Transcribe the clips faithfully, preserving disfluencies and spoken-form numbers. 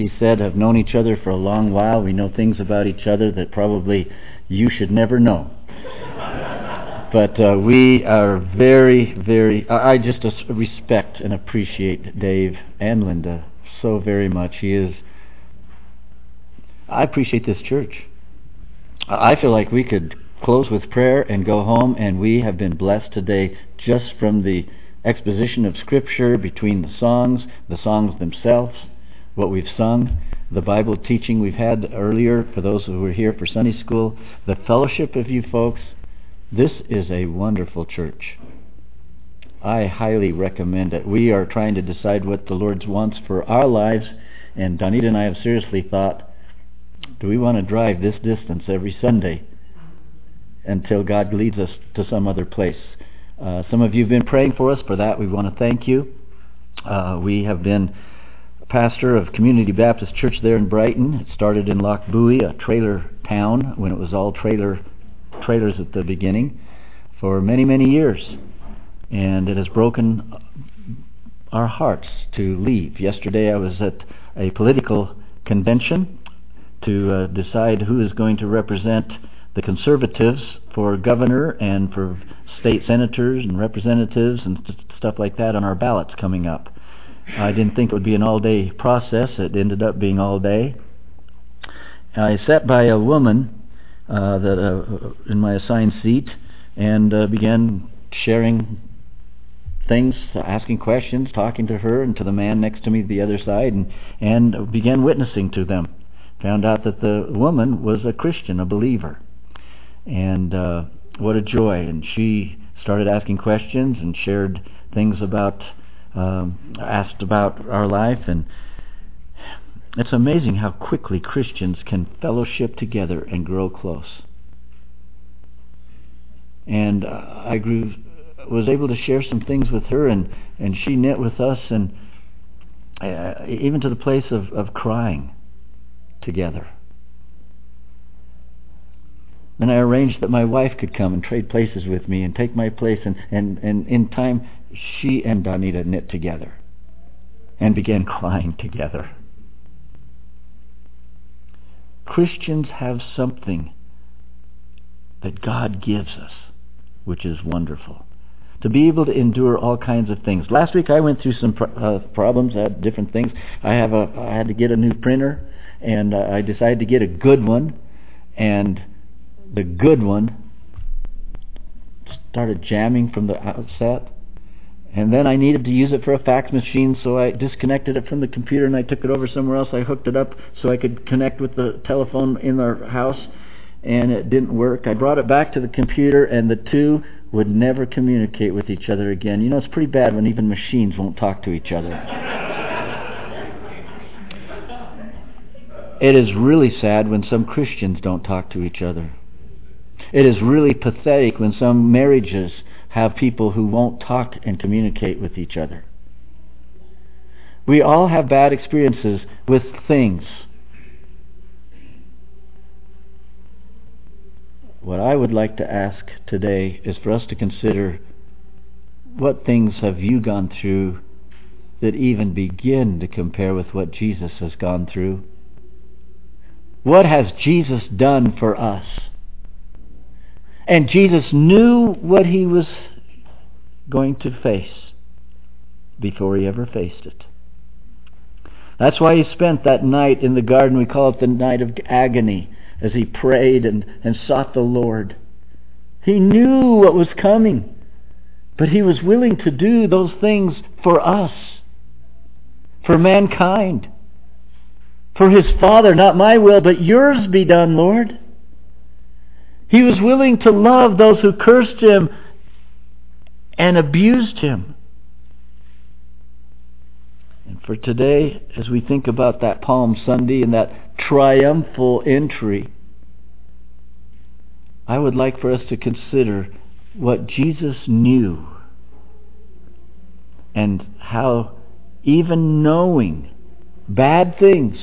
he said, have known each other for a long while. We know things about each other that probably you should never know. But uh, we are very, very, I just respect and appreciate Dave and Linda so very much. He is, I appreciate this church. I feel like we could close with prayer and go home, and we have been blessed today just from the exposition of Scripture, between the songs, the songs themselves, what we've sung, the Bible teaching we've had earlier for those who were here for Sunday school, the fellowship of you folks. This is a wonderful church. I highly recommend it. We are trying to decide what the Lord wants for our lives, and Donita and I have seriously thought, do we want to drive this distance every Sunday until God leads us to some other place? Uh, some of you have been praying for us. For that, we want to thank you. Uh, we have been pastor of Community Baptist Church there in Brighton. It started in Lochbuie, a trailer town, when it was all trailer trailers at the beginning, for many, many years. And it has broken our hearts to leave. Yesterday I was at a political convention to uh, decide who is going to represent the Conservatives for governor and for state senators and representatives and st- stuff like that on our ballots coming up. I didn't think it would be an all-day process. It ended up being all day. I sat by a woman uh, that uh, in my assigned seat and uh, began sharing things, asking questions, talking to her and to the man next to me the other side, and, and began witnessing to them. Found out that the woman was a Christian, a believer. And uh, what a joy. And she started asking questions and shared things about Um, asked about our life, and it's amazing how quickly Christians can fellowship together and grow close. And uh, I grew, was able to share some things with her, and, and she knit with us, and uh, even to the place of, of crying together. Then I arranged that my wife could come and trade places with me and take my place, and, and, and in time she and Donita knit together and began crying together. Christians have something that God gives us, which is wonderful. To be able to endure all kinds of things. Last week I went through some pro- uh, problems, I had different things. I have a, I had to get a new printer, and uh, I decided to get a good one, and the good one started jamming from the outset. And then I needed to use it for a fax machine, so I disconnected it from the computer and I took it over somewhere else. I hooked it up so I could connect with the telephone in our house, and it didn't work. I brought it back to the computer, and the two would never communicate with each other again. You know, it's pretty bad when even machines won't talk to each other. It is really sad when some Christians don't talk to each other. It is really pathetic when some marriages have people who won't talk and communicate with each other. We all have bad experiences with things. What I would like to ask today is for us to consider, what things have you gone through that even begin to compare with what Jesus has gone through? What has Jesus done for us? And Jesus knew what he was going to face before he ever faced it. That's why he spent that night in the garden, we call it the night of agony, as he prayed and, and sought the Lord. He knew what was coming, but he was willing to do those things for us, for mankind, for his Father. Not my will, but yours be done, Lord. He was willing to love those who cursed him and abused him. And for today, as we think about that Palm Sunday and that triumphal entry, I would like for us to consider what Jesus knew and how, even knowing bad things,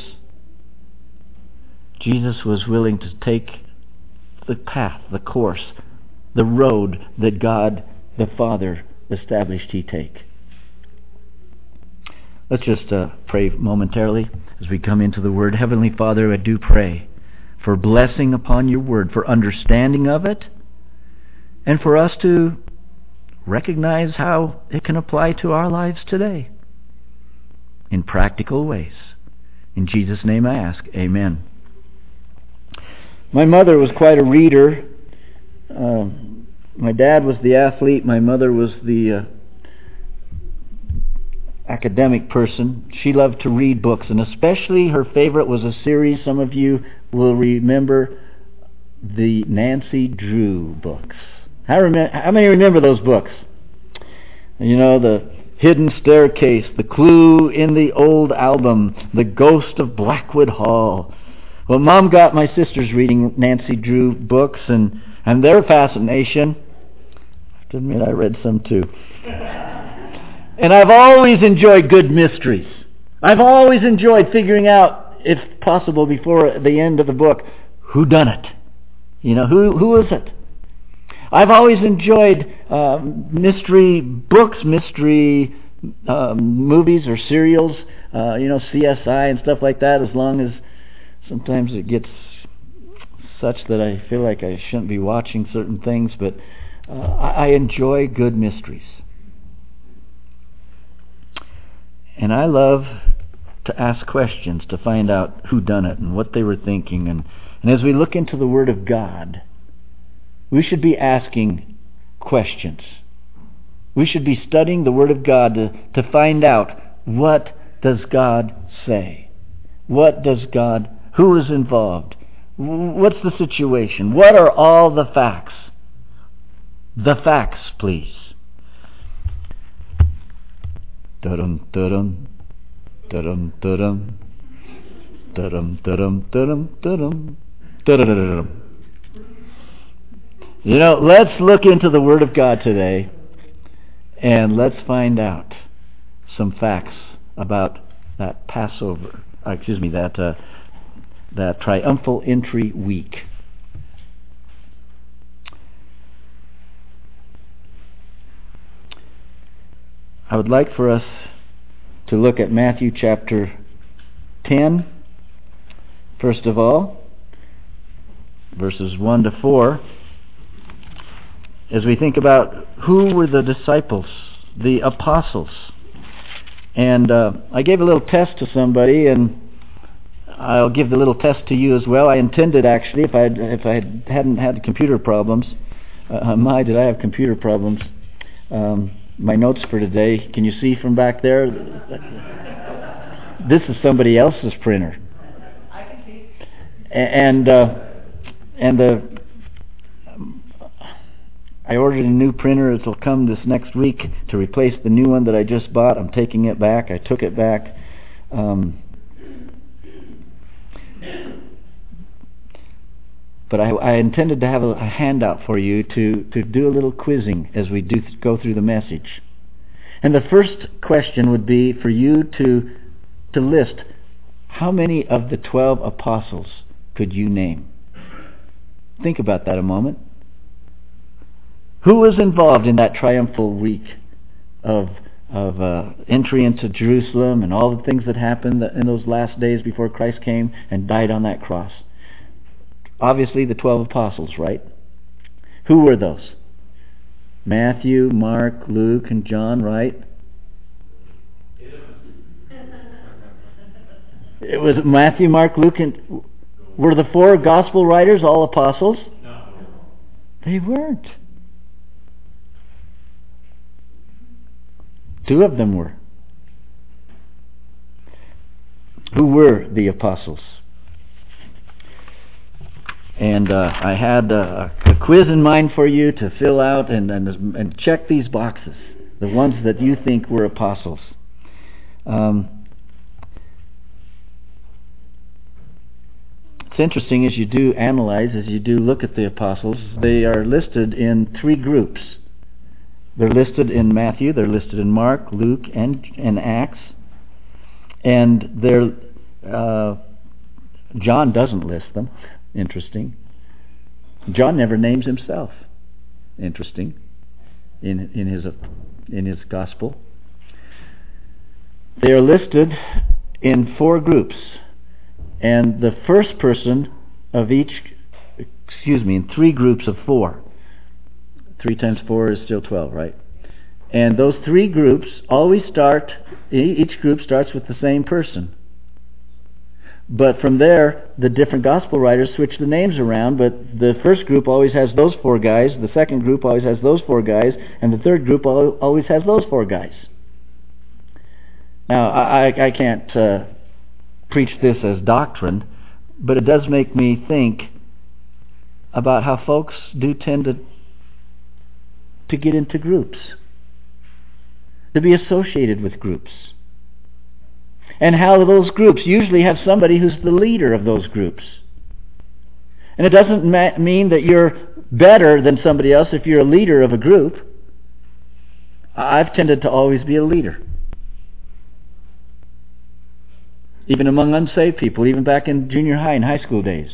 Jesus was willing to take the path, the course, the road that God the Father established he take. Let's just uh, pray momentarily. as we come into the Word. Heavenly Father, I do pray for blessing upon your Word, for understanding of it, and for us to recognize how it can apply to our lives today in practical ways. In Jesus' name I ask, amen. My mother was quite a reader. Uh, my dad was the athlete. My mother was the uh, academic person. She loved to read books, and especially her favorite was a series some of you will remember, the Nancy Drew books. How, rem- how many remember those books? You know, the Hidden Staircase, The Clue in the Old Album, The Ghost of Blackwood Hall. Well, Mom got my sisters reading Nancy Drew books, and, and their fascination, I have to admit I read some too. And I've always enjoyed good mysteries. I've always enjoyed figuring out, if possible, before the end of the book, who done it? You know, who who is it? I've always enjoyed uh, mystery books, mystery uh, movies or serials, uh, you know, C S I and stuff like that, as long as sometimes it gets such that I feel like I shouldn't be watching certain things, but uh, I, I enjoy good mysteries. And I love to ask questions to find out who done it and what they were thinking. And, and as we look into the Word of God, we should be asking questions. We should be studying the Word of God to, to find out, what does God say? What does God, who is involved? What's the situation? What are all the facts? The facts, please. Da-dum, da-dum, da-dum, da-dum, da-dum, da-dum, da-dum, da-dum, da-da-da-da-dum. You know, let's look into the Word of God today, and let's find out some facts about that Passover, uh, excuse me, that uh, that triumphal entry week. I would like for us to look at Matthew chapter ten, first of all, verses one to four, as we think about who were the disciples, the apostles. And uh, I gave a little test to somebody, and I'll give the little test to you as well. I intended, actually, if I if I hadn't had computer problems, uh, my, did I have computer problems. Um, my notes for today, can you see from back there? This is somebody else's printer. I can see. And uh, and the I ordered a new printer. It'll come this next week to replace the new one that I just bought. I'm taking it back. I took it back. Um, but I, I intended to have a, a handout for you to, to do a little quizzing as we do th- go through the message. And the first question would be for you to to list how many of the twelve apostles could you name? Think about that a moment. Who was involved in that triumphal week of of uh, entry into Jerusalem and all the things that happened in those last days before Christ came and died on that cross? Obviously the twelve apostles, right? Who were those? Matthew, Mark, Luke, and John, right? It was Matthew, Mark, Luke, and were the four gospel writers all apostles? No. They weren't. Two of them were. Who were the apostles? And uh, I had uh, a quiz in mind for you to fill out and, and and check these boxes, the ones that you think were apostles. Um, it's interesting as you do analyze, as you do look at the apostles, they are listed in three groups. They're listed in Matthew, they're listed in Mark, Luke, and, and Acts. And they're, uh, John doesn't list them. Interesting. John never names himself. Interesting. In in his in his gospel, they are listed in four groups. And the first person of each, excuse me, in three groups of four. Three times four is still twelve, right? And those three groups always start, each group starts with the same person. But from there, the different gospel writers switch the names around, but the first group always has those four guys, the second group always has those four guys, and the third group always has those four guys. Now, I, I can't uh, preach this as doctrine, but it does make me think about how folks do tend to, to get into groups, to be associated with groups. And how those groups usually have somebody who's the leader of those groups. And it doesn't ma- mean that you're better than somebody else if you're a leader of a group. I've tended to always be a leader. Even among unsaved people, even back in junior high and high school days.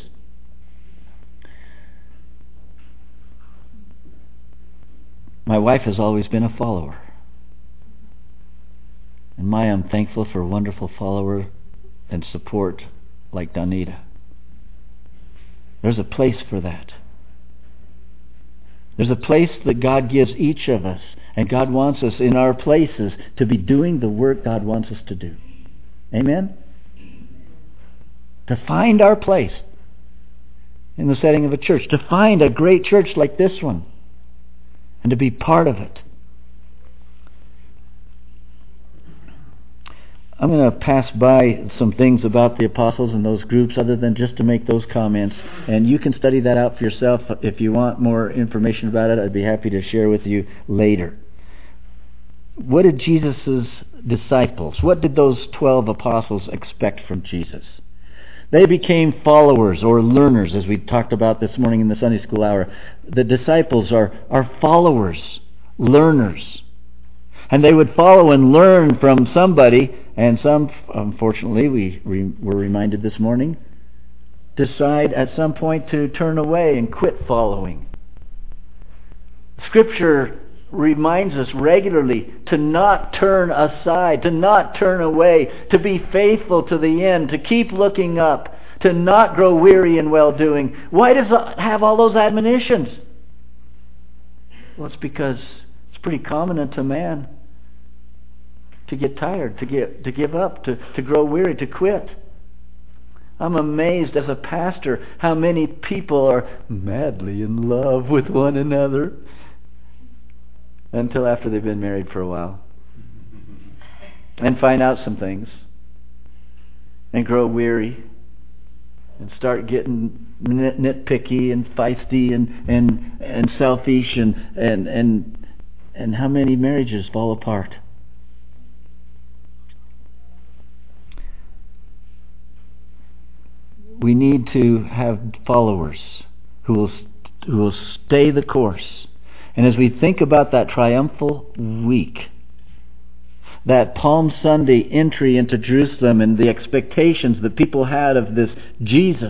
My wife has always been a follower. And my, I'm thankful for a wonderful follower and support like Donita. There's a place for that. There's a place that God gives each of us, and God wants us in our places to be doing the work God wants us to do. Amen? To find our place in the setting of a church, to find a great church like this one, and to be part of it. I'm going to pass by some things about the apostles and those groups other than just to make those comments. And you can study that out for yourself. If you want more information about it, I'd be happy to share with you later. What did Jesus' disciples, what did those twelve apostles expect from Jesus? They became followers or learners, as we talked about this morning in the Sunday school hour. The disciples are, are followers, learners. And they would follow and learn from somebody, and some, unfortunately, we re- were reminded this morning, decide at some point to turn away and quit following. Scripture reminds us regularly to not turn aside, to not turn away, to be faithful to the end, to keep looking up, to not grow weary in well-doing. Why does it have all those admonitions? Well, it's because it's pretty common unto man to get tired, to get to give up, to, to grow weary, to quit. I'm amazed as a pastor how many people are madly in love with one another until after they've been married for a while and find out some things and grow weary and start getting nit- nitpicky and feisty and and, and selfish and, and and and how many marriages fall apart. We need to have followers who will who will stay the course. And as we think about that triumphal week, that Palm Sunday entry into Jerusalem and the expectations that people had of this Jesus,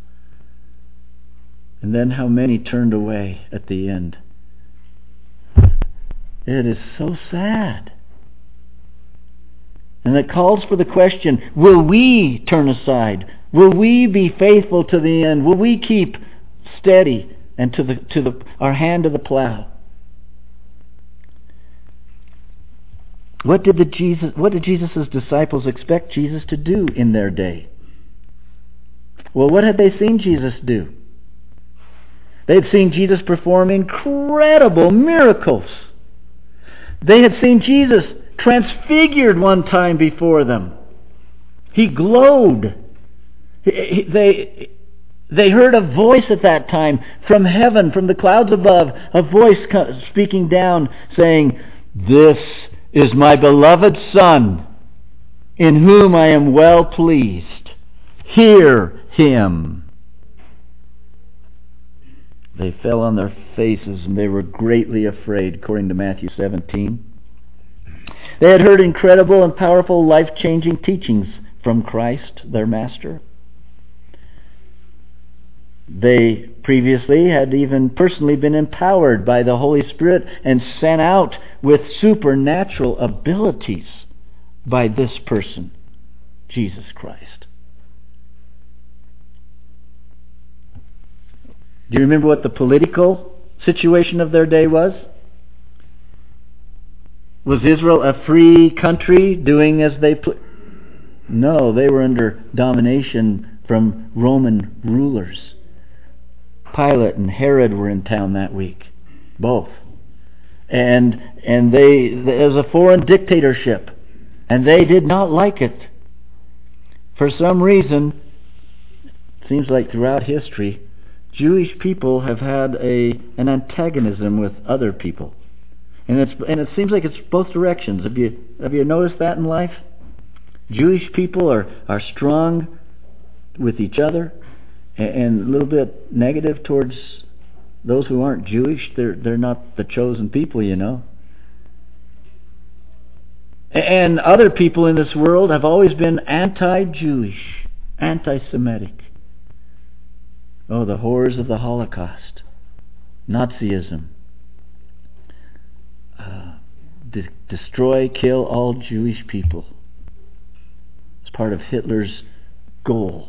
and then how many turned away at the end. It is so sad. And it calls for the question, will we turn aside? Will we be faithful to the end? Will we keep steady and to the to the our hand to the plow? What did the Jesus what did Jesus' disciples expect Jesus to do in their day? Well, what had they seen Jesus do? They had seen Jesus perform incredible miracles. They had seen Jesus transfigured one time before them. He glowed. They, they heard a voice at that time from heaven, from the clouds above, a voice speaking down saying, "This is my beloved Son, in whom I am well pleased. Hear him." They fell on their faces and they were greatly afraid, according to Matthew seventeen. They had heard incredible and powerful life-changing teachings from Christ, their Master. They previously had even personally been empowered by the Holy Spirit and sent out with supernatural abilities by this person, Jesus Christ. Do you remember what the political situation of their day was? Was Israel a free country doing as they put? No, they were under domination from Roman rulers. Pilate and Herod were in town that week, both. And and they it was a foreign dictatorship, and they did not like it. For some reason, it seems like throughout history, Jewish people have had a an antagonism with other people. And it's and it seems like it's both directions. Have you have you noticed that in life? Jewish people are, are strong with each other and, and a little bit negative towards those who aren't Jewish. They're they're not the chosen people, you know. And other people in this world have always been anti-Jewish, anti-Semitic. Oh, the horrors of the Holocaust, Nazism. Uh, de- destroy, kill all Jewish people. It's part of Hitler's goal.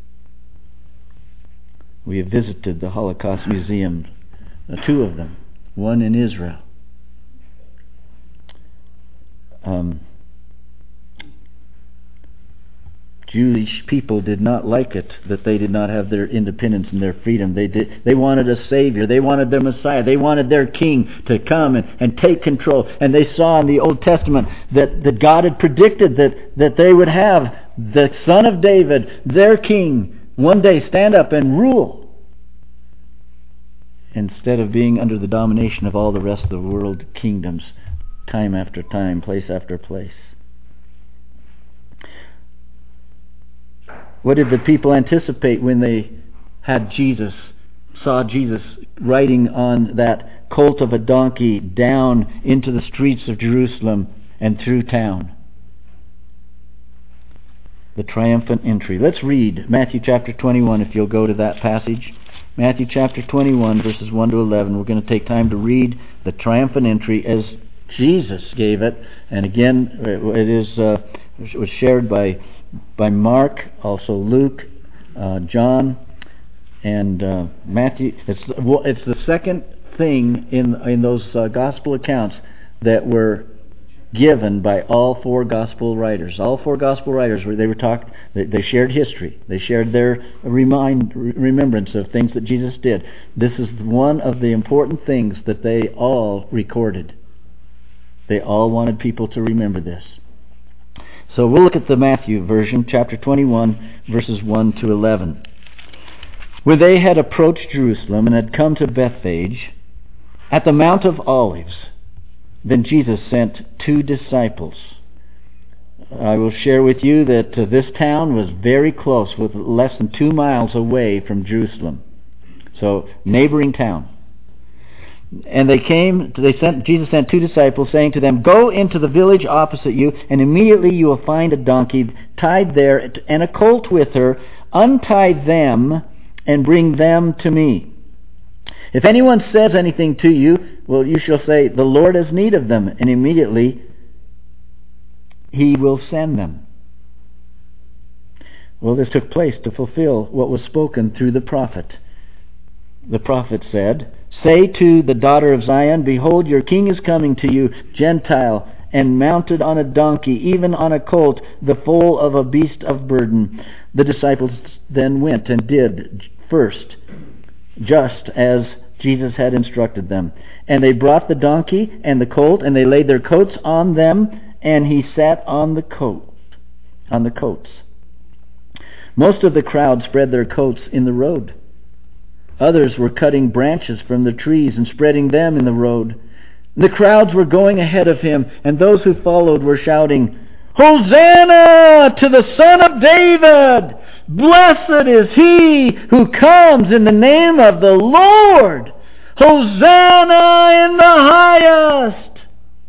We have visited the Holocaust Museum, uh, two of them, one in Israel. Um, Jewish people did not like it that they did not have their independence and their freedom. They did. They wanted a Savior. They wanted their Messiah. They wanted their King to come and, and take control. And they saw in the Old Testament that, that God had predicted that, that they would have the Son of David, their King, one day stand up and rule, instead of being under the domination of all the rest of the world kingdoms, time after time, place after place. What did the people anticipate when they had Jesus, saw Jesus riding on that colt of a donkey down into the streets of Jerusalem and through town? The triumphant entry. Let's read Matthew chapter twenty-one, if you'll go to that passage. Matthew chapter twenty-one, verses one to eleven. We're going to take time to read the triumphant entry as Jesus gave it. And again, it is uh, it was shared by by Mark, also Luke, uh, John, and uh, Matthew. It's well, it's the second thing in in those uh, gospel accounts that were given by all four gospel writers. All four gospel writers were they were talked. They, they shared history. They shared their remind remembrance of things that Jesus did. This is one of the important things that they all recorded. They all wanted people to remember this. So we'll look at the Matthew version, chapter twenty-one, verses one to eleven. When they had approached Jerusalem and had come to Bethphage, at the Mount of Olives, then Jesus sent two disciples. I will share with you that uh, this town was very close, with less than two miles away from Jerusalem. So, neighboring town. And they came, they sent, Jesus sent two disciples, saying to them, "Go into the village opposite you, and immediately you will find a donkey tied there, and a colt with her. Untie them, and bring them to me. If anyone says anything to you, well, you shall say, 'The Lord has need of them,' and immediately He will send them." Well, this took place to fulfill what was spoken through the prophet. The prophet said, "Say to the daughter of Zion, Behold, your king is coming to you, Gentile, and mounted on a donkey, even on a colt, the foal of a beast of burden." The disciples then went and did first, just as Jesus had instructed them. And they brought the donkey and the colt, and they laid their coats on them, and he sat on the coat, on the coats. Most of the crowd spread their coats in the road. Others were cutting branches from the trees and spreading them in the road. The crowds were going ahead of him, and those who followed were shouting, "Hosanna to the Son of David! Blessed is he who comes in the name of the Lord! Hosanna in the highest!"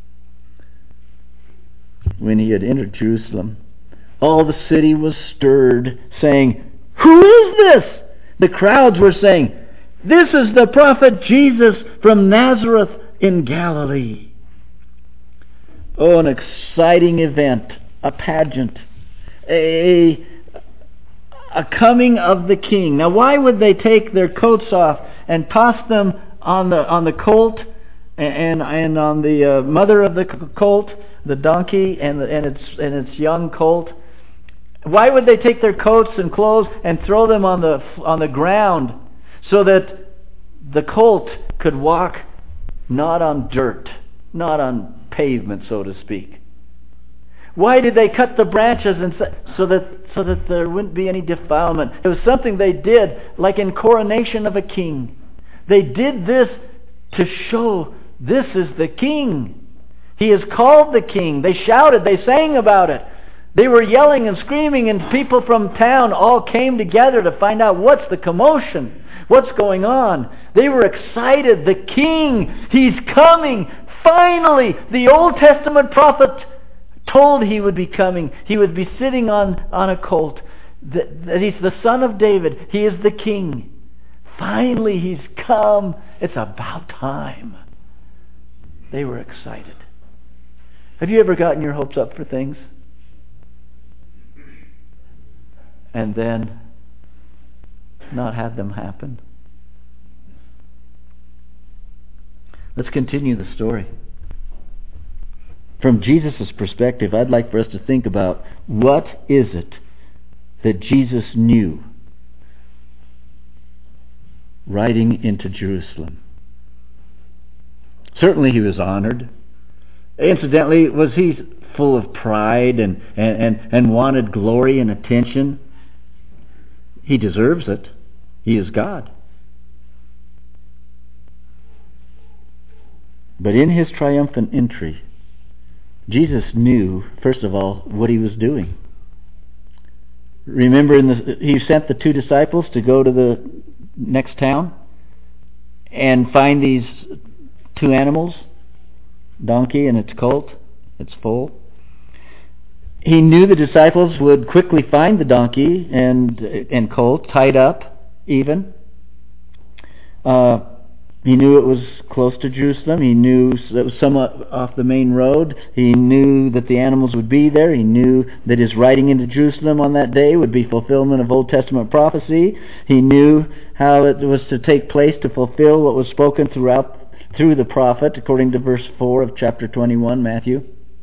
When he had entered Jerusalem, all the city was stirred, saying, "Who is this?" The crowds were saying, "This is the prophet Jesus from Nazareth in Galilee." Oh, an exciting event, a pageant. a, a coming of the king. Now, why would they take their coats off and toss them on the on the colt and and on the uh, mother of the colt, the donkey, and the, and its and its young colt? Why would they take their coats and clothes and throw them on the on the ground so that the colt could walk not on dirt, not on pavement, so to speak? Why did they cut the branches and so that so that there wouldn't be any defilement? It was something they did, like in coronation of a king. They did this to show this is the king. He is called the king. They shouted, they sang about it. They were yelling and screaming, and people from town all came together to find out what's the commotion, what's going on. They were excited. The king, he's coming. Finally, the Old Testament prophet told he would be coming. He would be sitting on, on a colt. That, that he's the son of David. He is the king. Finally, he's come. It's about time. They were excited. Have you ever gotten your hopes up for things? And then not had them happen? Let's continue the story. From Jesus' perspective, I'd like for us to think about what is it that Jesus knew riding into Jerusalem. Certainly he was honored. Incidentally, was he full of pride and, and, and, and wanted glory and attention? He deserves it. He is God. But in his triumphant entry, Jesus knew, first of all, what he was doing. Remember, in the, he sent the two disciples to go to the next town and find these two animals, donkey and its colt, its foal. He knew the disciples would quickly find the donkey and and colt tied up, even. Uh, he knew it was close to Jerusalem. He knew it was somewhat off the main road. He knew that the animals would be there. He knew that his riding into Jerusalem on that day would be fulfillment of Old Testament prophecy. He knew how it was to take place to fulfill what was spoken throughout through the prophet, according to verse four of chapter twenty-one, Matthew.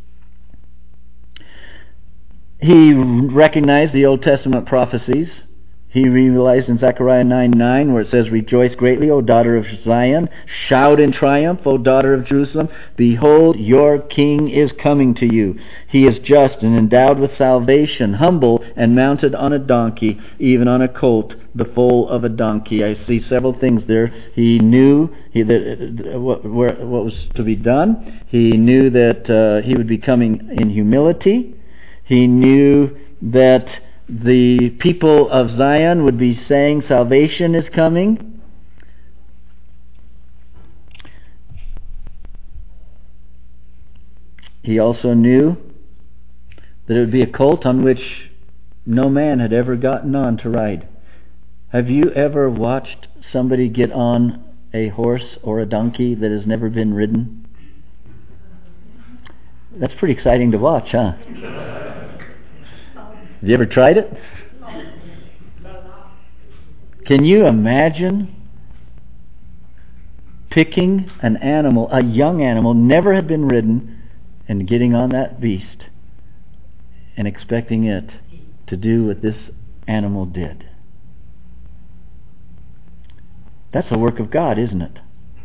He recognized the Old Testament prophecies. He realized in Zechariah nine nine, where it says, "Rejoice greatly, O daughter of Zion. Shout in triumph, O daughter of Jerusalem. Behold, your king is coming to you. He is just and endowed with salvation, humble and mounted on a donkey, even on a colt, the foal of a donkey." I see several things there. He knew he, that, uh, what, where, what was to be done. He knew that uh, he would be coming in humility. He knew that the people of Zion would be saying salvation is coming. He also knew that it would be a colt on which no man had ever gotten on to ride. Have you ever watched somebody get on a horse or a donkey that has never been ridden? That's pretty exciting to watch, huh? Have you ever tried it? Can you imagine picking an animal, a young animal, never had been ridden, and getting on that beast and expecting it to do what this animal did? That's a work of God, isn't it?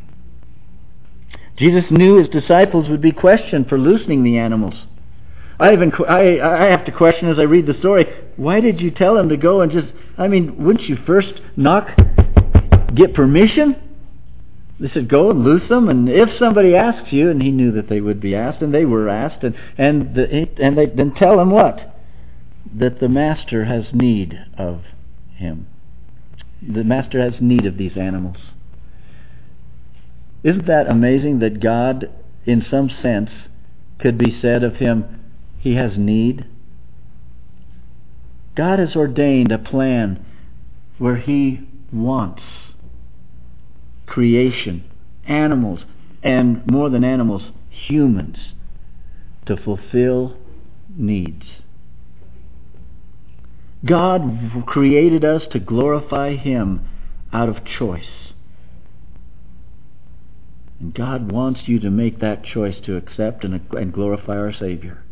Jesus knew his disciples would be questioned for loosening the animals. I even I, I have to question as I read the story, why did you tell him to go and just, I mean, wouldn't you first knock, get permission? They said, go and loose them, and if somebody asks you, and he knew that they would be asked, and they were asked, and and, the, and they then tell him what? That the master has need of him. The master has need of these animals. Isn't that amazing that God, in some sense, could be said of him, he has need? God has ordained a plan where he wants creation, animals, and more than animals, humans, to fulfill needs. God created us to glorify Him out of choice. And God wants you to make that choice to accept and, and glorify our Savior.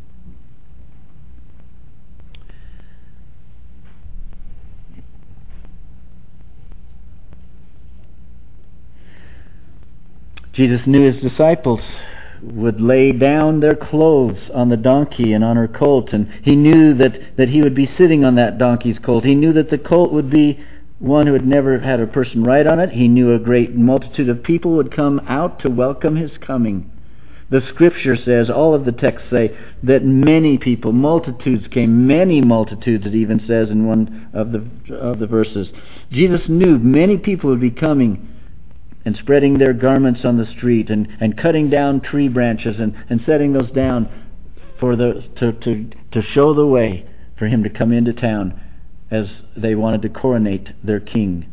Jesus knew His disciples would lay down their clothes on the donkey and on her colt, and He knew that, that He would be sitting on that donkey's colt. He knew that the colt would be one who had never had a person ride on it. He knew a great multitude of people would come out to welcome His coming. The Scripture says, all of the texts say, that many people, multitudes came, many multitudes, it even says in one of the, of the verses. Jesus knew many people would be coming and spreading their garments on the street, and, and cutting down tree branches and, and setting those down for the to, to, to show the way for Him to come into town as they wanted to coronate their king.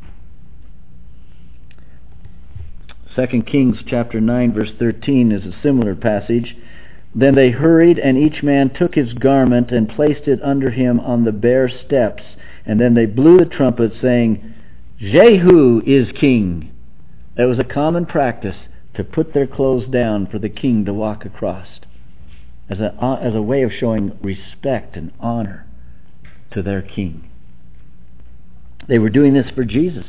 Second Kings chapter nine verse thirteen is a similar passage. Then they hurried, and each man took his garment and placed it under him on the bare steps. And then they blew the trumpet, saying, Jehu is king. It was a common practice to put their clothes down for the king to walk across, as a, as a way of showing respect and honor to their king. They were doing this for Jesus.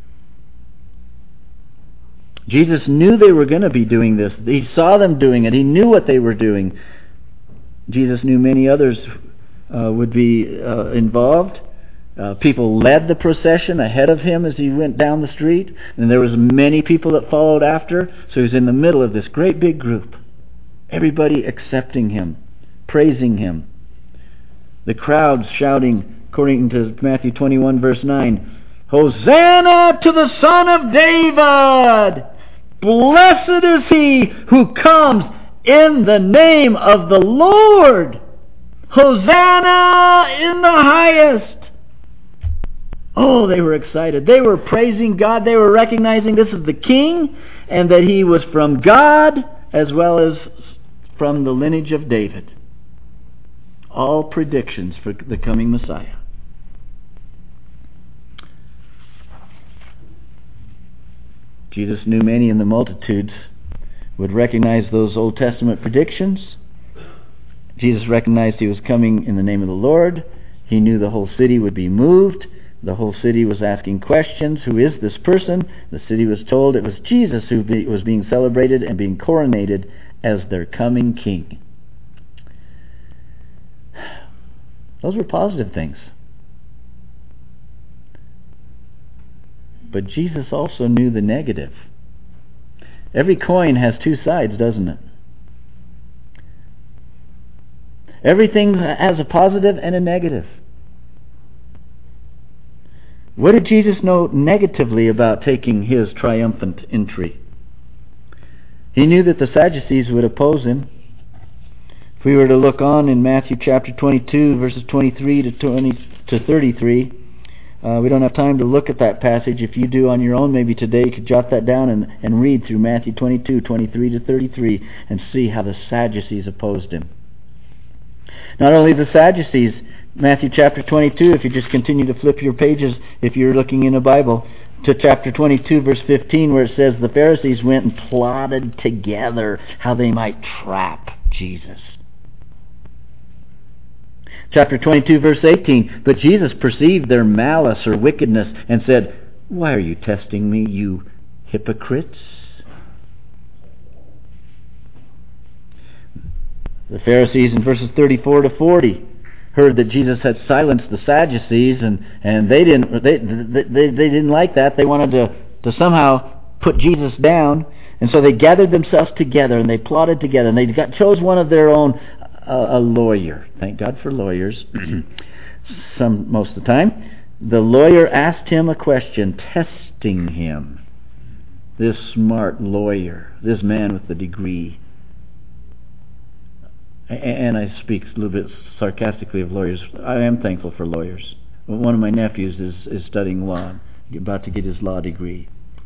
Jesus knew they were going to be doing this. He saw them doing it. He knew what they were doing. Jesus knew many others uh, would be uh, involved. Uh, people led the procession ahead of Him as He went down the street, and there was many people that followed after. So He was in the middle of this great big group, everybody accepting Him, praising Him. The crowds shouting, according to Matthew twenty-one verse nine, Hosanna to the Son of David! Blessed is He who comes in the name of the Lord! Hosanna in the highest! Oh, they were excited. They were praising God. They were recognizing this is the King, and that He was from God as well as from the lineage of David. All predictions for the coming Messiah. Jesus knew many in the multitudes would recognize those Old Testament predictions. Jesus recognized He was coming in the name of the Lord. He knew the whole city would be moved. The whole city was asking questions. Who is this person? The city was told it was Jesus who be, was being celebrated and being coronated as their coming king. Those were positive things. But Jesus also knew the negative. Every coin has two sides, doesn't it? Everything has a positive and a negative. What did Jesus know negatively about taking His triumphant entry? He knew that the Sadducees would oppose Him. If we were to look on in Matthew chapter twenty-two, verses twenty-three to twenty to thirty-three, uh, we don't have time to look at that passage. If you do on your own, maybe today you could jot that down and, and read through Matthew twenty-two, twenty-three to thirty-three, and see how the Sadducees opposed Him. Not only the Sadducees, Matthew chapter twenty-two, if you just continue to flip your pages, if you're looking in a Bible, to chapter twenty-two, verse fifteen, where it says the Pharisees went and plotted together how they might trap Jesus. Chapter twenty-two, verse eighteen, but Jesus perceived their malice or wickedness and said, Why are you testing me, you hypocrites? The Pharisees in verses thirty-four to forty heard that Jesus had silenced the Sadducees, and, and they didn't they, they they didn't like that. They wanted to, to somehow put Jesus down, and so they gathered themselves together and they plotted together, and they got, chose one of their own, uh, a lawyer. Thank God for lawyers. Some most of the time, the lawyer asked him a question, testing him. This smart lawyer, this man with the degree. And I speak a little bit sarcastically of lawyers. I am thankful for lawyers. One of my nephews is, is studying law, about to get his law degree.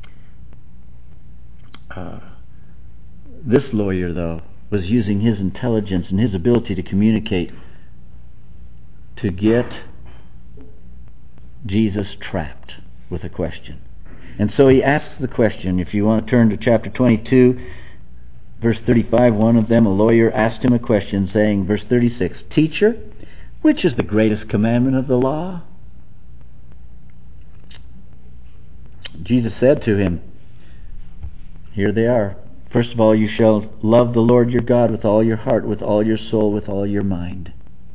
Uh, this lawyer, though, was using his intelligence and his ability to communicate to get Jesus trapped with a question. And so he asks the question. If you want to turn to chapter twenty-two, verse thirty-five, one of them, a lawyer, asked him a question, saying, verse thirty-six, Teacher, which is the greatest commandment of the law? Jesus said to him, here they are. First of all, you shall love the Lord your God with all your heart, with all your soul, with all your mind.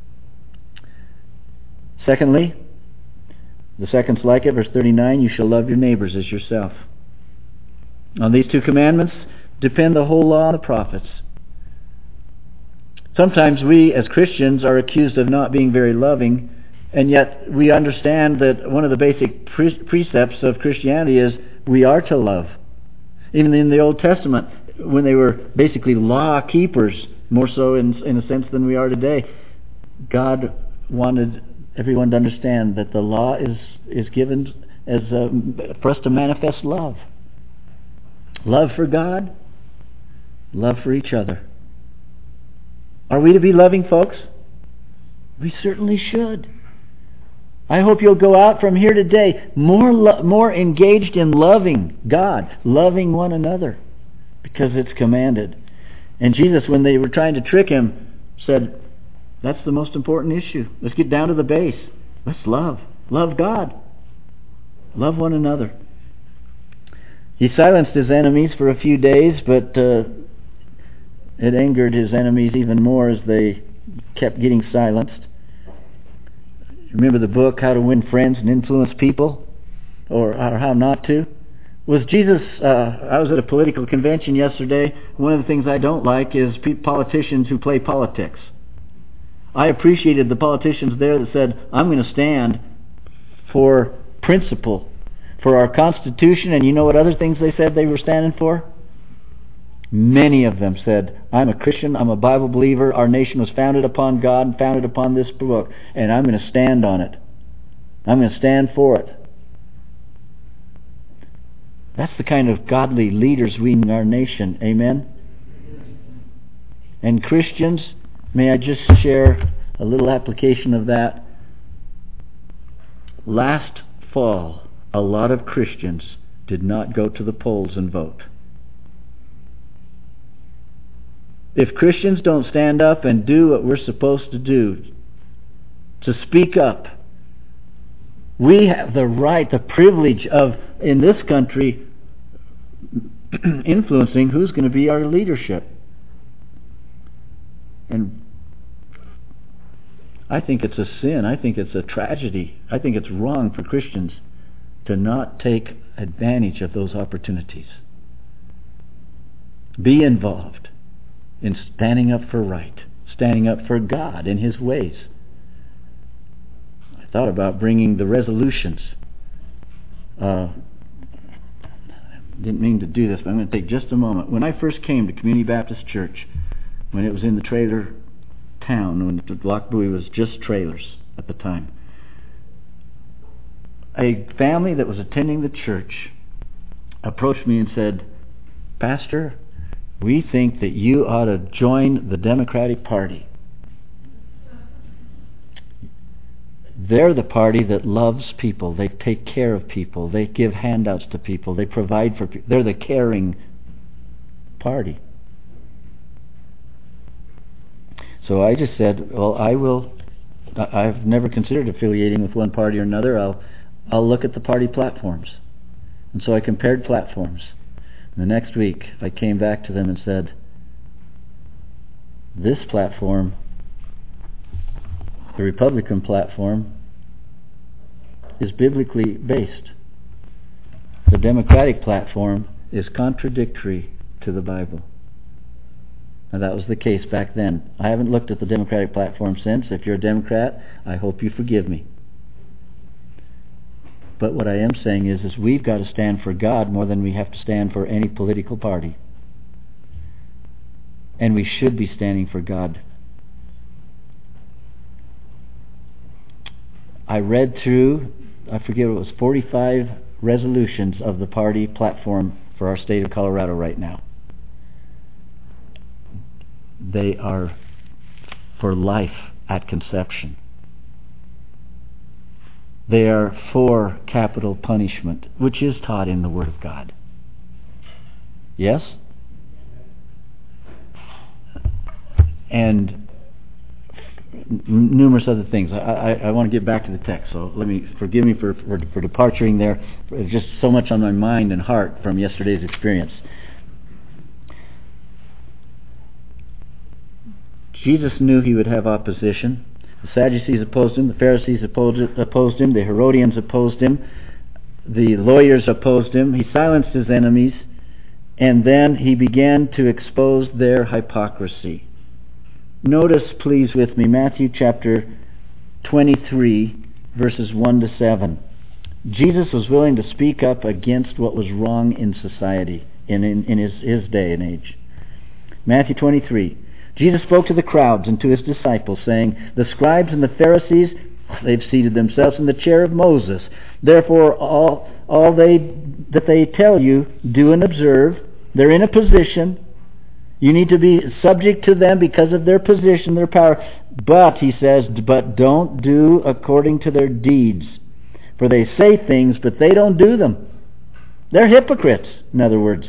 Secondly, the second's like it, verse thirty-nine, you shall love your neighbors as yourself. On these two commandments depend the whole law and the prophets. Sometimes we as Christians are accused of not being very loving, and yet we understand that one of the basic pre- precepts of Christianity is we are to love. Even in the Old Testament, when they were basically law keepers, more so in, in a sense than we are today, God wanted everyone to understand that the law is, is given as a, for us to manifest love. Love for God, love for each other. Are we to be loving, folks? We certainly should. I hope you'll go out from here today more lo- more engaged in loving God, loving one another, because it's commanded. And Jesus, when they were trying to trick him, said, that's the most important issue. Let's get down to the base. Let's love. Love God. Love one another. He silenced his enemies for a few days, but uh, it angered his enemies even more as they kept getting silenced. Remember the book, How to Win Friends and Influence People? Or, or How Not to? Was Jesus, uh, I was at a political convention yesterday. One of the things I don't like is pe- politicians who play politics. I appreciated the politicians there that said, I'm going to stand for principle, for our Constitution, and you know what other things they said they were standing for? Many of them said, I'm a Christian, I'm a Bible believer, our nation was founded upon God and founded upon this book, and I'm going to stand on it. I'm going to stand for it. That's the kind of godly leaders we need in our nation. Amen? And Christians, may I just share a little application of that? Last fall, a lot of Christians did not go to the polls and vote. If Christians don't stand up and do what we're supposed to do, to speak up, we have the right, the privilege of, in this country, influencing who's going to be our leadership. And I think it's a sin. I think it's a tragedy. I think it's wrong for Christians to not take advantage of those opportunities. Be involved in standing up for right, standing up for God in His ways. I thought about bringing the resolutions. Uh, didn't mean to do this, but I'm going to take just a moment. When I first came to Community Baptist Church, when it was in the trailer town, when Lochbuie was just trailers at the time, a family that was attending the church approached me and said, Pastor, we think that you ought to join the Democratic Party. They're the party that loves people. They take care of people. They give handouts to people. They provide for people. They're the caring party. So I just said, well, I will, I've never considered affiliating with one party or another. I'll, I'll look at the party platforms. And so I compared platforms. The next week, I came back to them and said, this platform, the Republican platform, is biblically based. The Democratic platform is contradictory to the Bible. And that was the case back then. I haven't looked at the Democratic platform since. If you're a Democrat, I hope you forgive me. But what I am saying is, is we've got to stand for God more than we have to stand for any political party. And we should be standing for God. I read through, I forget what it was, forty-five resolutions of the party platform for our state of Colorado right now. They are for life at conception. They are for capital punishment, which is taught in the Word of God. Yes? And numerous other things. I, I, I want to get back to the text, so let me forgive me for, for, for departuring there. There's just so much on my mind and heart from yesterday's experience. Jesus knew he would have opposition. The Sadducees opposed him, the Pharisees opposed, opposed him, the Herodians opposed him, the lawyers opposed him. He silenced his enemies, and then he began to expose their hypocrisy. Notice, please, with me, Matthew chapter twenty-three, verses one to seven. Jesus was willing to speak up against what was wrong in society, in, in, in his, his day and age. Matthew twenty-three. Jesus spoke to the crowds and to his disciples, saying, "The scribes and the Pharisees, they've seated themselves in the chair of Moses. Therefore, all, all they that they tell you, do and observe. They're in a position. You need to be subject to them because of their position, their power. But," he says, "but don't do according to their deeds. For they say things, but they don't do them." They're hypocrites, in other words.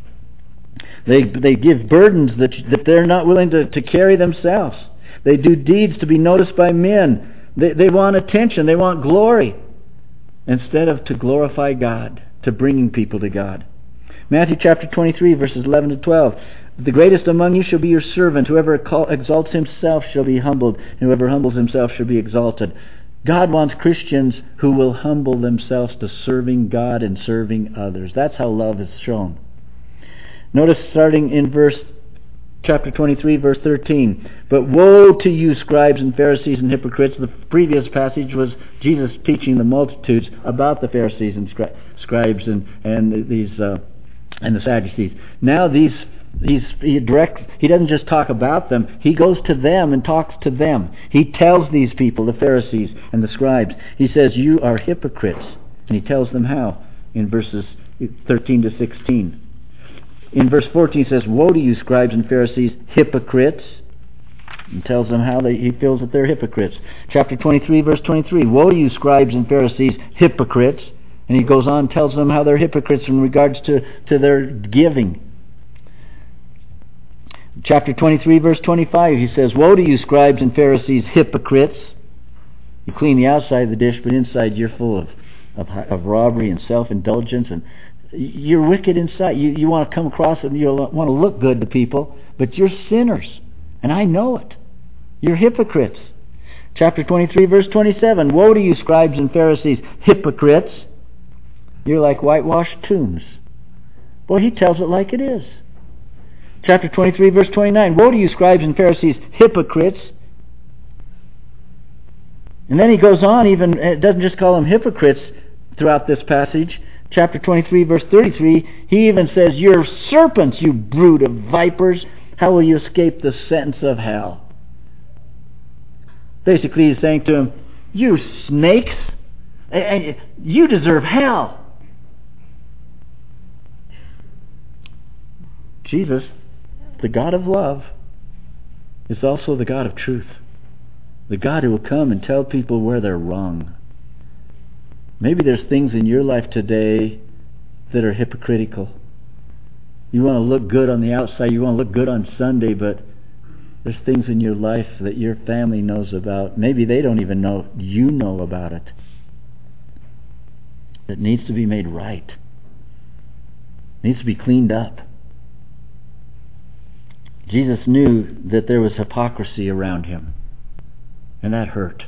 They they give burdens that that they're not willing to, to carry themselves. They do deeds to be noticed by men. They they want attention. They want glory, instead of to glorify God, to bringing people to God. Matthew chapter twenty-three, verses eleven to twelve. "The greatest among you shall be your servant. Whoever exalts himself shall be humbled, and whoever humbles himself shall be exalted." God wants Christians who will humble themselves to serving God and serving others. That's how love is shown. Notice starting in verse chapter twenty-three, verse thirteen. "But woe to you, scribes and Pharisees and hypocrites." The previous passage was Jesus teaching the multitudes about the Pharisees and scri- scribes and and these uh, and the Sadducees. Now these he's he direct. He doesn't just talk about them. He goes to them and talks to them. He tells these people, the Pharisees and the scribes. He says, "You are hypocrites," and he tells them how in verses thirteen to sixteen. In verse fourteen, he says, "Woe to you, scribes and Pharisees, hypocrites." And tells them how they, he feels that they're hypocrites. Chapter twenty-three, verse twenty-three, "Woe to you, scribes and Pharisees, hypocrites." And he goes on and tells them how they're hypocrites in regards to, to their giving. Chapter twenty-three, verse twenty-five, he says, "Woe to you, scribes and Pharisees, hypocrites. You clean the outside of the dish, but inside you're full of, of, of robbery and self-indulgence, and you're wicked inside. You, you want to come across and you want to look good to people, but you're sinners, and I know it. You're hypocrites." Chapter twenty-three, verse twenty-seven, "Woe to you, scribes and Pharisees, hypocrites. You're like whitewashed tombs." Boy, he tells it like it is. Chapter twenty-three, verse twenty-nine, "Woe to you, scribes and Pharisees, hypocrites." And then he goes on, even it doesn't just call them hypocrites throughout this passage. Chapter twenty-three, verse thirty-three, he even says, "You're serpents, you brood of vipers. How will you escape the sentence of hell?" Basically, he's saying to him, "You snakes, and you deserve hell." Jesus, the God of love, is also the God of truth. The God who will come and tell people where they're wrong. Maybe there's things in your life today that are hypocritical. You want to look good on the outside, you want to look good on Sunday, but there's things in your life that your family knows about. Maybe they don't even know you know about it. That needs to be made right. Needs to be cleaned up. Jesus knew that there was hypocrisy around him, and that hurt.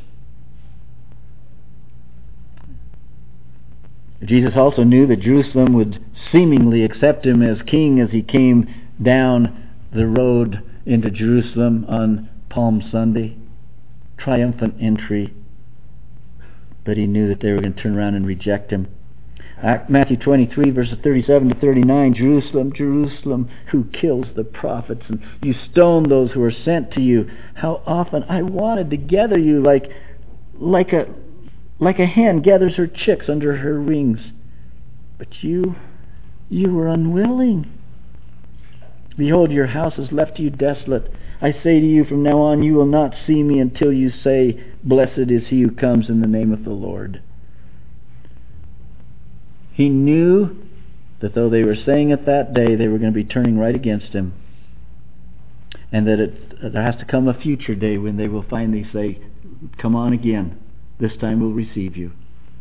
Jesus also knew that Jerusalem would seemingly accept him as king as he came down the road into Jerusalem on Palm Sunday. Triumphant entry. But he knew that they were going to turn around and reject him. Matthew twenty-three, verses thirty-seven to thirty-nine, "Jerusalem, Jerusalem, who kills the prophets, and you stone those who are sent to you. How often I wanted to gather you like, like a like a hen gathers her chicks under her wings. But you, you were unwilling. Behold, your house is left to you desolate. I say to you, from now on you will not see me until you say, Blessed is he who comes in the name of the Lord." He knew that though they were saying it that day, they were going to be turning right against him. And that it, there has to come a future day when they will finally say, come on again. This time we'll receive you.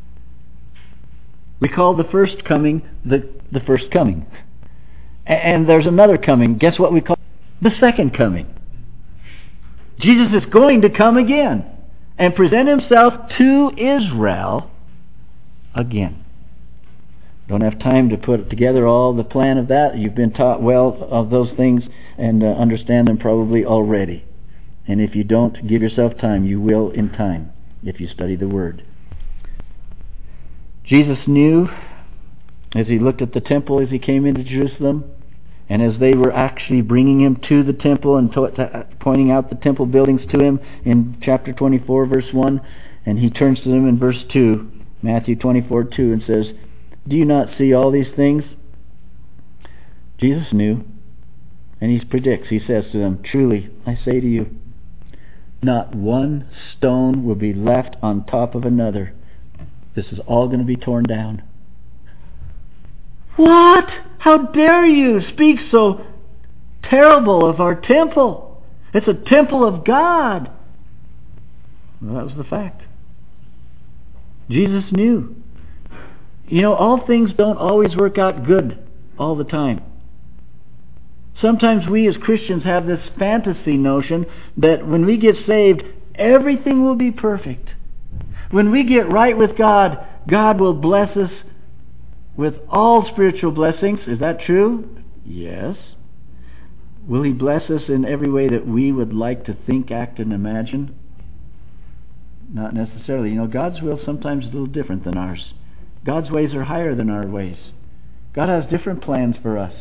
We call the first coming the, the first coming. And there's another coming. Guess what we call the second coming? Jesus is going to come again and present himself to Israel again. Don't have time to put together all the plan of that. You've been taught well of those things and uh, understand them probably already. And if you don't give yourself time, you will in time if you study the Word. Jesus knew as he looked at the temple as he came into Jerusalem, and as they were actually bringing him to the temple and to, to, pointing out the temple buildings to him in chapter twenty-four, verse one, and he turns to them in verse two, Matthew twenty-four, two, and says, do you not see all these things? Jesus knew, and he predicts, he says to them, truly, I say to you, not one stone will be left on top of another. This is all going to be torn down. What? How dare you speak so terrible of our temple? It's a temple of God. Well, that was the fact. Jesus knew. You know, all things don't always work out good all the time. Sometimes we as Christians have this fantasy notion that when we get saved, everything will be perfect. When we get right with God, God will bless us with all spiritual blessings. Is that true? Yes. Will he bless us in every way that we would like to think, act, and imagine? Not necessarily. You know, God's will sometimes is a little different than ours. God's ways are higher than our ways. God has different plans for us.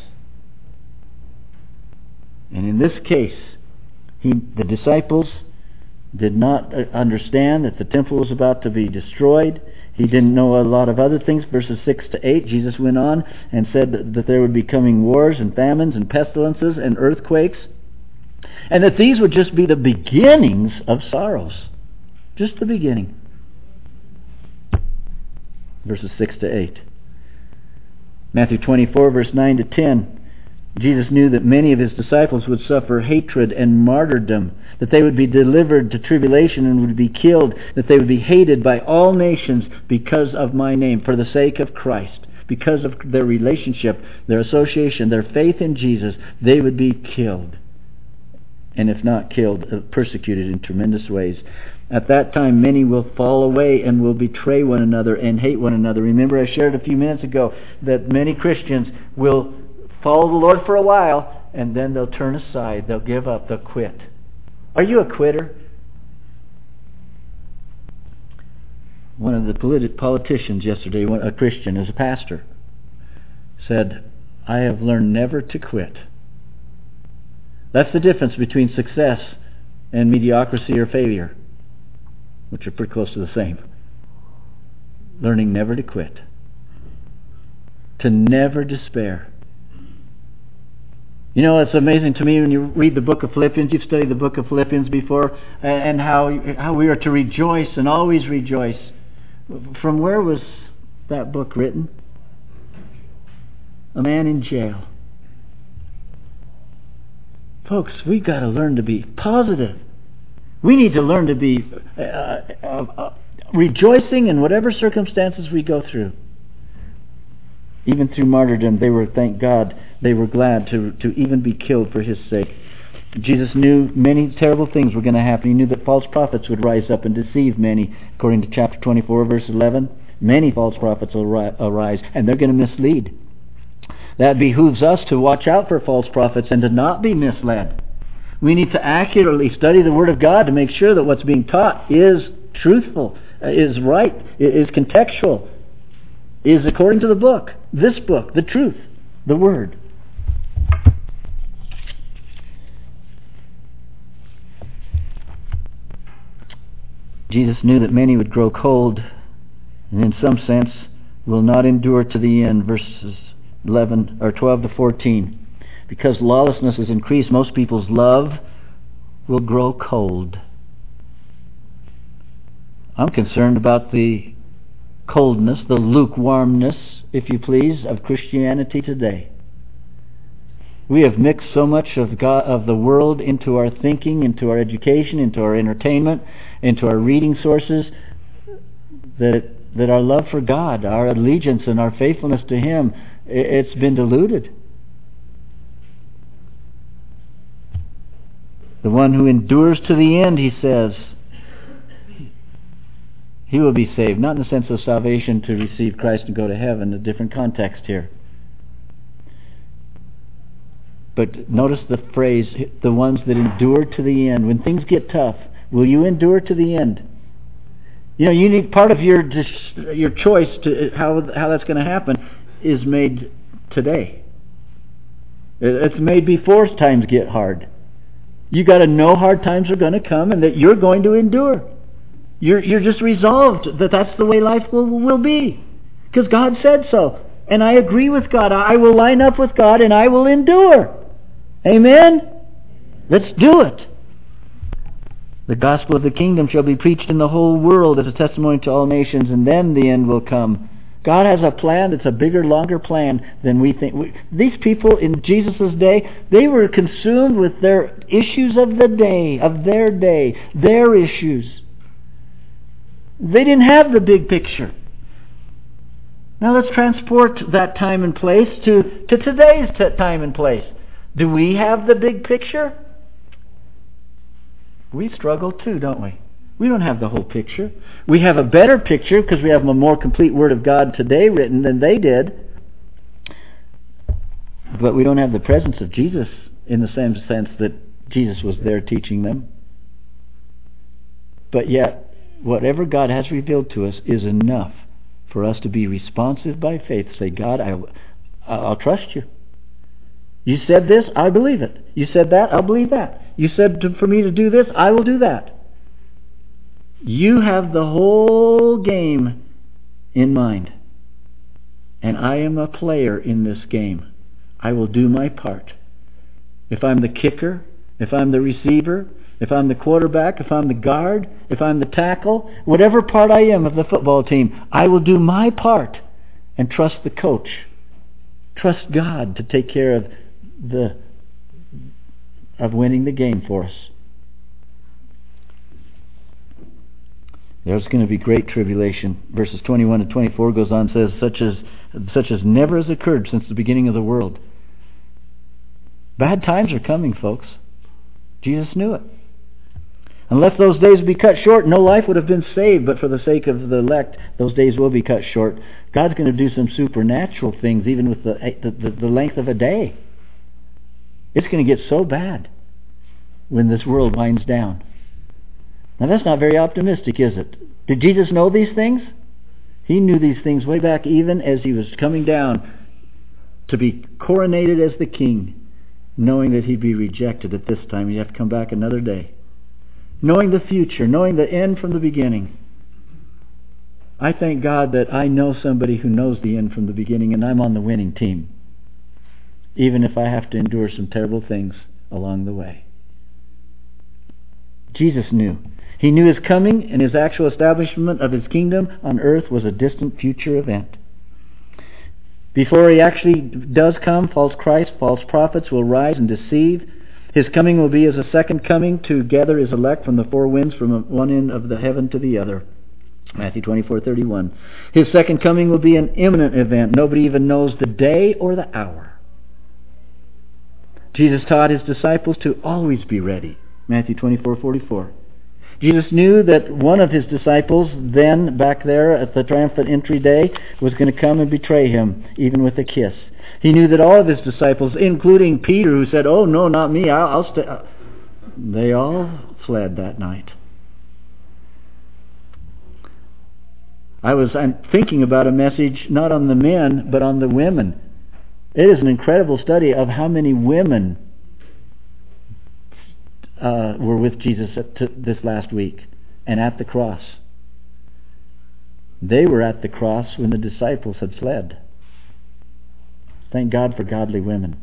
And in this case, he, the disciples did not understand that the temple was about to be destroyed. He didn't know a lot of other things. Verses six to eight, Jesus went on and said that, that there would be coming wars and famines and pestilences and earthquakes, and that these would just be the beginnings of sorrows. Just the beginning. Verses six to eight. Matthew twenty-four, verse nine to ten. Jesus knew that many of his disciples would suffer hatred and martyrdom, that they would be delivered to tribulation and would be killed, that they would be hated by all nations because of my name, for the sake of Christ. Because of their relationship, their association, their faith in Jesus, they would be killed. And if not killed, persecuted in tremendous ways. At that time, many will fall away and will betray one another and hate one another. Remember, I shared a few minutes ago that many Christians will follow the Lord for a while, and then they'll turn aside. They'll give up. They'll quit. Are you a quitter? One of the politi- politicians yesterday, a Christian, as a pastor, said, I have learned never to quit. That's the difference between success and mediocrity or failure, which are pretty close to the same. Learning never to quit. To never despair. You know, it's amazing to me when you read the book of Philippians, you've studied the book of Philippians before, and how how we are to rejoice and always rejoice. From where was that book written? A man in jail. Folks, we've got to learn to be positive. We need to learn to be uh, uh, uh, rejoicing in whatever circumstances we go through. Even through martyrdom, they were, thank God, they were glad to, to even be killed for his sake. Jesus knew many terrible things were going to happen. He knew that false prophets would rise up and deceive many. According to chapter twenty-four, verse eleven, many false prophets will ri- arise, and they're going to mislead. That behooves us to watch out for false prophets and to not be misled. We need to accurately study the Word of God to make sure that what's being taught is truthful, is right, is contextual, is according to the book, this book, the truth, the Word. Jesus knew that many would grow cold and in some sense will not endure to the end. Verses eleven or twelve to fourteen. Because lawlessness is increased, most people's love will grow cold. I'm concerned about the coldness, the lukewarmness if you please, of Christianity today. We have mixed so much of God, of the world into our thinking, into our education, into our entertainment, into our reading sources, that that our love for God, our allegiance and our faithfulness to Him, it's been diluted. The one who endures to the end, he says, he will be saved. Not in the sense of salvation to receive Christ and go to heaven, a different context here. But notice the phrase, the ones that endure to the end. When things get tough, will you endure to the end? You know, you need part of your your choice to how how that's going to happen is made today. It's made before times get hard. You got to know hard times are going to come and that you're going to endure. You're you're just resolved that that's the way life will will be, because God said so, and I agree with God. I will line up with God and I will endure. Amen? Let's do it. The gospel of the kingdom shall be preached in the whole world as a testimony to all nations, and then the end will come. God has a plan that's a bigger, longer plan than we think. We, these people in Jesus' day, they were consumed with their issues of the day, of their day, their issues. They didn't have the big picture. Now let's transport that time and place to, to today's t- time and place. Do we have the big picture? We struggle too, don't we? We don't have the whole picture. We have a better picture because we have a more complete Word of God today written than they did. But we don't have the presence of Jesus in the same sense that Jesus was there teaching them. But yet, whatever God has revealed to us is enough for us to be responsive by faith. Say, God, I, I'll trust you. You said this, I believe it. You said that, I'll believe that. You said to, for me to do this, I will do that. You have the whole game in mind. And I am a player in this game. I will do my part. If I'm the kicker, if I'm the receiver, if I'm the quarterback, if I'm the guard, if I'm the tackle, whatever part I am of the football team, I will do my part and trust the coach. Trust God to take care of the of winning the game for us. There's going to be great tribulation. Verses twenty-one to twenty-four goes on and says, such as such as never has occurred since the beginning of the world. Bad times are coming, folks. Jesus knew it. Unless those days be cut short, no life would have been saved, but for the sake of the elect, those days will be cut short. God's going to do some supernatural things, even with the, the, the length of a day. It's going to get so bad when this world winds down. Now that's not very optimistic, is it? Did Jesus know these things? He knew these things way back even as he was coming down to be coronated as the king, knowing that he'd be rejected at this time. He'd have to come back another day. Knowing the future, knowing the end from the beginning. I thank God that I know somebody who knows the end from the beginning, and I'm on the winning team, even if I have to endure some terrible things along the way. Jesus knew. He knew his coming and his actual establishment of his kingdom on earth was a distant future event. Before he actually does come, false Christ, false prophets will rise and deceive. His coming will be as a second coming to gather his elect from the four winds from one end of the heaven to the other. Matthew twenty-four thirty-one. His second coming will be an imminent event. Nobody even knows the day or the hour. Jesus taught his disciples to always be ready. Matthew twenty-four forty-four. Jesus knew that one of his disciples then, back there at the triumphant entry day, was going to come and betray him, even with a kiss. He knew that all of his disciples, including Peter, who said, "Oh, no, not me, I'll, I'll stay," they all fled that night. I was I'm thinking about a message not on the men, but on the women. It is an incredible study of how many women uh, were with Jesus at t- this last week and at the cross. They were at the cross when the disciples had fled. Thank God for godly women.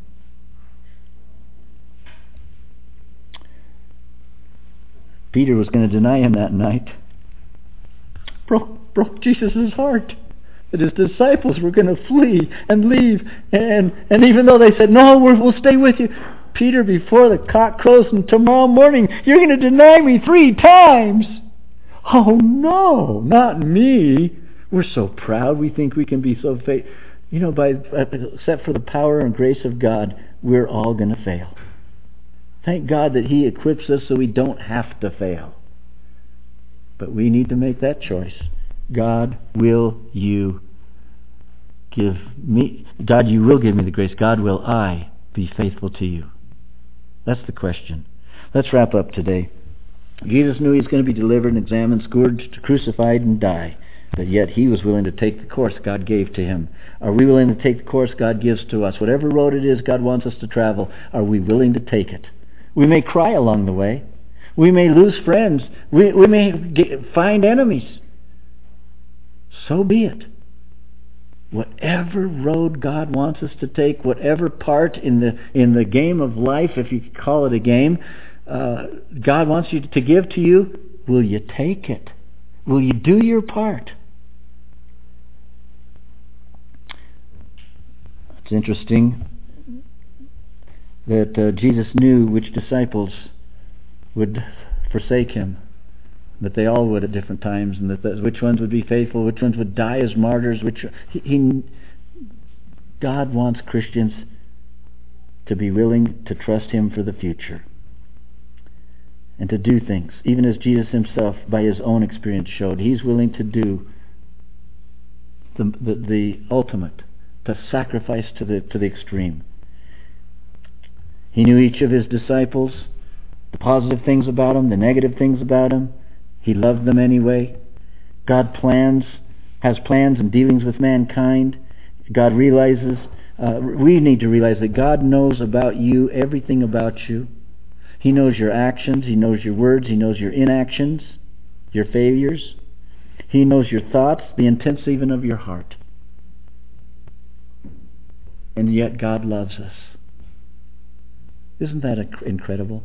Peter was going to deny him that night. Broke, broke Jesus' heart. that his disciples were going to flee and leave. And, and even though they said, no, we're, we'll stay with you. Peter, before the cock crows and tomorrow morning, you're going to deny me three times. Oh, no, not me. We're so proud. We think we can be so faithful. You know, by except for the power and grace of God, we're all going to fail. Thank God that He equips us so we don't have to fail. But we need to make that choice. God, will you give me, God, you will give me the grace. God, will I be faithful to you? That's the question. Let's wrap up today. Jesus knew He was going to be delivered and examined, scourged, crucified, and die. But yet He was willing to take the course God gave to Him. Are we willing to take the course God gives to us? Whatever road it is God wants us to travel, are we willing to take it? We may cry along the way. We may lose friends. We, we may get, find enemies. So be it. Whatever road God wants us to take, whatever part in the in the game of life, if you could call it a game, uh, God wants you to give to you, will you take it? Will you do your part? It's interesting that uh, Jesus knew which disciples would forsake Him, that they all would at different times, and that, that which ones would be faithful, which ones would die as martyrs. Which he, he, God wants Christians to be willing to trust Him for the future and to do things, even as Jesus Himself, by His own experience, showed. He's willing to do the the, the ultimate, to sacrifice to the to the extreme. He knew each of His disciples, the positive things about them, the negative things about them. He loved them anyway. God plans, has plans and dealings with mankind. God realizes, uh, we need to realize that God knows about you, everything about you. He knows your actions, He knows your words, He knows your inactions, your failures. He knows your thoughts, the intents even of your heart. And yet God loves us. Isn't that incredible?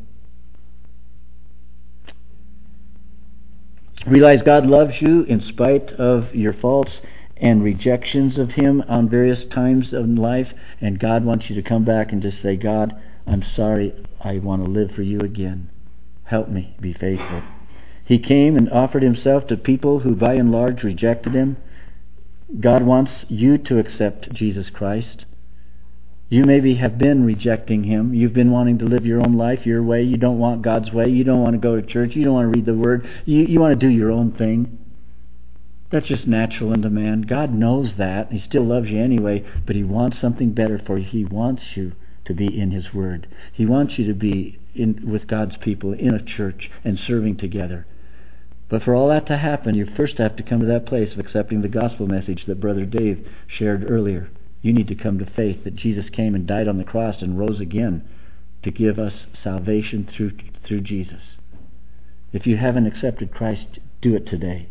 Realize God loves you in spite of your faults and rejections of Him on various times in life, and God wants you to come back and just say, God, I'm sorry, I want to live for you again. Help me be faithful. He came and offered Himself to people who by and large rejected Him. God wants you to accept Jesus Christ. You maybe have been rejecting Him. You've been wanting to live your own life your way. You don't want God's way. You don't want to go to church. You don't want to read the Word. You, you want to do your own thing. That's just natural in the man. God knows that. He still loves you anyway, but He wants something better for you. He wants you to be in His Word. He wants you to be in with God's people in a church and serving together. But for all that to happen, you first have to come to that place of accepting the gospel message that Brother Dave shared earlier. You need to come to faith that Jesus came and died on the cross and rose again to give us salvation through through Jesus. If you haven't accepted Christ, do it today.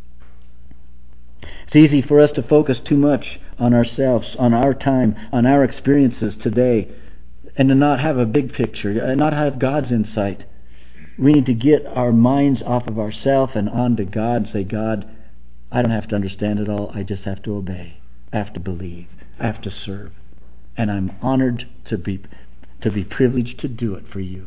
It's easy for us to focus too much on ourselves, on our time, on our experiences today, and to not have a big picture, and not have God's insight. We need to get our minds off of ourselves and onto God and say, God, I don't have to understand it all. I just have to obey. I have to believe. I have to serve. And I'm honored to be to be privileged to do it for you.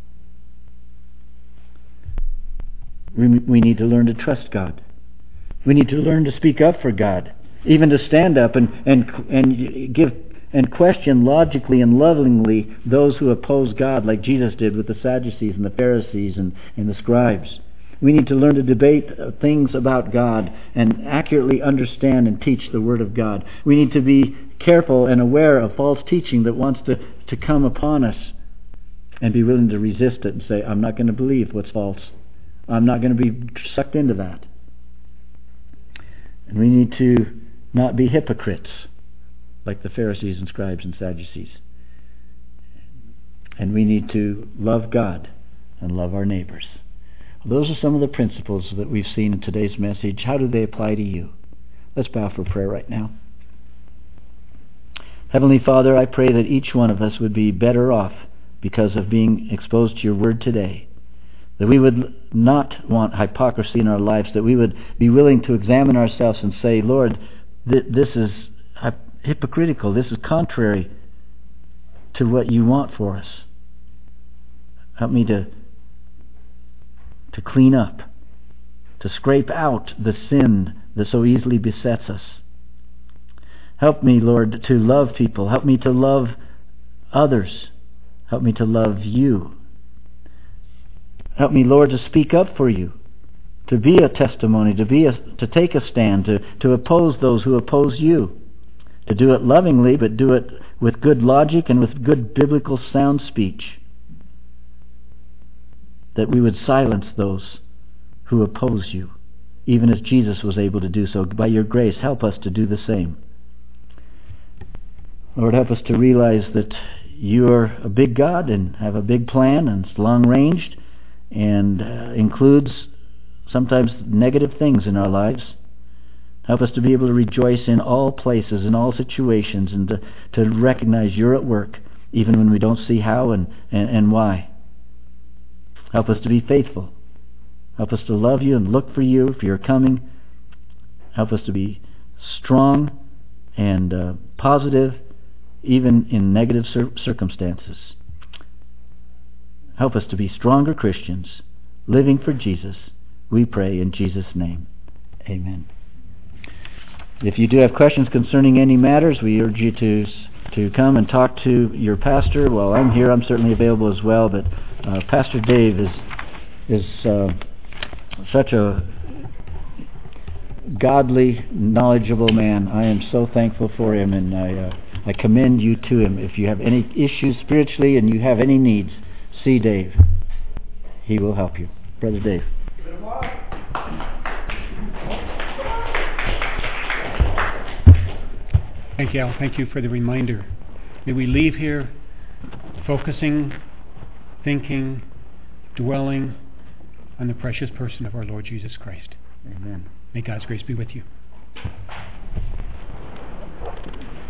We, we need to learn to trust God. We need to learn to speak up for God, even to stand up and and and give and question logically and lovingly those who oppose God, like Jesus did with the Sadducees and the Pharisees and, and the scribes. We need to learn to debate things about God and accurately understand and teach the Word of God. We need to be careful and aware of false teaching that wants to, to come upon us, and be willing to resist it and say, I'm not going to believe what's false. I'm not going to be sucked into that. And we need to not be hypocrites like the Pharisees and scribes and Sadducees. And we need to love God and love our neighbors. Those are some of the principles that we've seen in today's message. How do they apply to you? Let's bow for prayer right now. Heavenly Father, I pray that each one of us would be better off because of being exposed to your Word today. That we would not want hypocrisy in our lives, that we would be willing to examine ourselves and say, Lord, th- this is hypocritical. This is contrary to what you want for us. Help me to to clean up, to scrape out the sin that so easily besets us. Help me, Lord, to love people. Help me to love others. Help me to love you. Help me, Lord, to speak up for you, to be a testimony, to be a, to take a stand, to, to oppose those who oppose you, to do it lovingly, but do it with good logic and with good biblical sound speech, that we would silence those who oppose you, even as Jesus was able to do so. By your grace, help us to do the same. Lord, help us to realize that you are a big God and have a big plan, and it's long-ranged and uh, includes sometimes negative things in our lives. Help us to be able to rejoice in all places, in all situations, and to, to recognize you're at work, even when we don't see how and, and, and why. Help us to be faithful. Help us to love you and look for you if you're coming. Help us to be strong and uh, positive, even in negative cir- circumstances. Help us to be stronger Christians, living for Jesus. We pray in Jesus' name. Amen. If you do have questions concerning any matters, we urge you to to come and talk to your pastor. While I'm here, I'm certainly available as well, but uh, Pastor Dave is is uh, such a godly, knowledgeable man. I am so thankful for him, and I uh, I commend you to him. If you have any issues spiritually and you have any needs, see Dave. He will help you. Brother Dave. Thank you, Al. Thank you for the reminder. May we leave here focusing, thinking, dwelling on the precious person of our Lord Jesus Christ. Amen. May God's grace be with you.